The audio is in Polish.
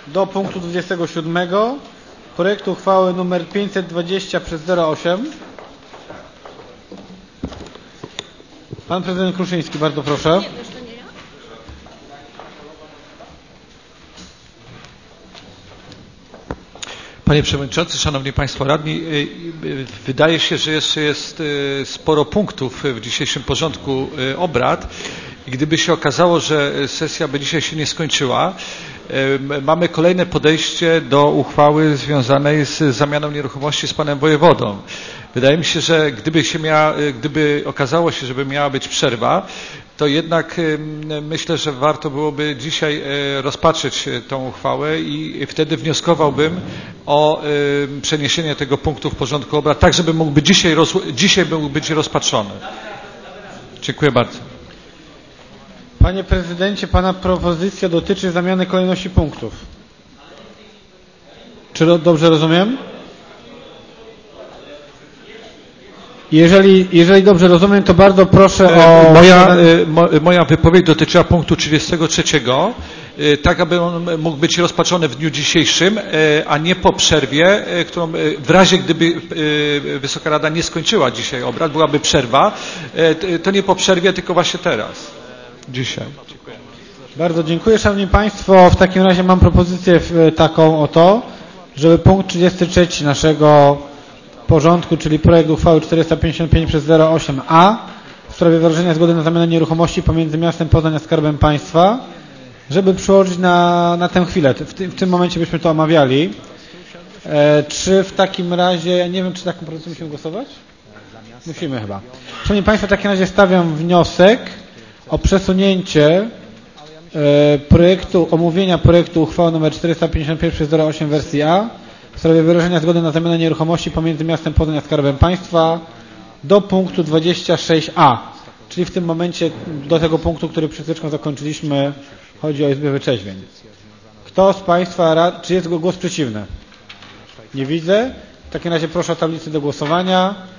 do punktu 27 projektu uchwały nr 520/08. Pan prezydent Kruszyński, bardzo proszę. Panie Przewodniczący, Szanowni Państwo Radni, wydaje się, że jeszcze jest sporo punktów w dzisiejszym porządku obrad i gdyby się okazało, że sesja by dzisiaj się nie skończyła, mamy kolejne podejście do uchwały związanej z zamianą nieruchomości z panem wojewodą. Wydaje mi się, że gdyby okazało się, żeby miała być przerwa, to jednak myślę, że warto byłoby dzisiaj rozpatrzeć tą uchwałę i wtedy wnioskowałbym o przeniesienie tego punktu w porządku obrad, tak żeby mógł być dzisiaj mógł być rozpatrzony. Dziękuję bardzo. Panie prezydencie, pana propozycja dotyczy zamiany kolejności punktów. Czy dobrze rozumiem? Jeżeli dobrze rozumiem, to bardzo proszę o... Moja wypowiedź dotyczyła punktu 33, tak aby on mógł być rozpatrzony w dniu dzisiejszym, a nie po przerwie, którą w razie gdyby Wysoka Rada nie skończyła dzisiaj obrad, byłaby przerwa, to nie po przerwie, tylko właśnie teraz, dzisiaj. Bardzo dziękuję. Szanowni Państwo, w takim razie mam propozycję taką oto, żeby punkt 33 naszego porządku, czyli projekt uchwały 455/08a w sprawie wyrażenia zgody na zamianę nieruchomości pomiędzy miastem Poznań a Skarbem Państwa, żeby przełożyć na tę chwilę. W tym momencie byśmy to omawiali. Czy w takim razie, ja nie wiem, czy taką propozycję musimy głosować? Musimy chyba. Szanowni Państwo, w takim razie stawiam wniosek o przesunięcie omówienia projektu uchwały nr 455/08 wersji A w sprawie wyrażenia zgody na zamianę nieruchomości pomiędzy miastem Poznań a Skarbem Państwa do punktu 26a. Czyli w tym momencie do tego punktu, który przed chwileczką zakończyliśmy, chodzi o Izbę Wyczeźwień. Kto z Państwa, czy jest głos przeciwny? Nie widzę. W takim razie proszę o tablicę do głosowania.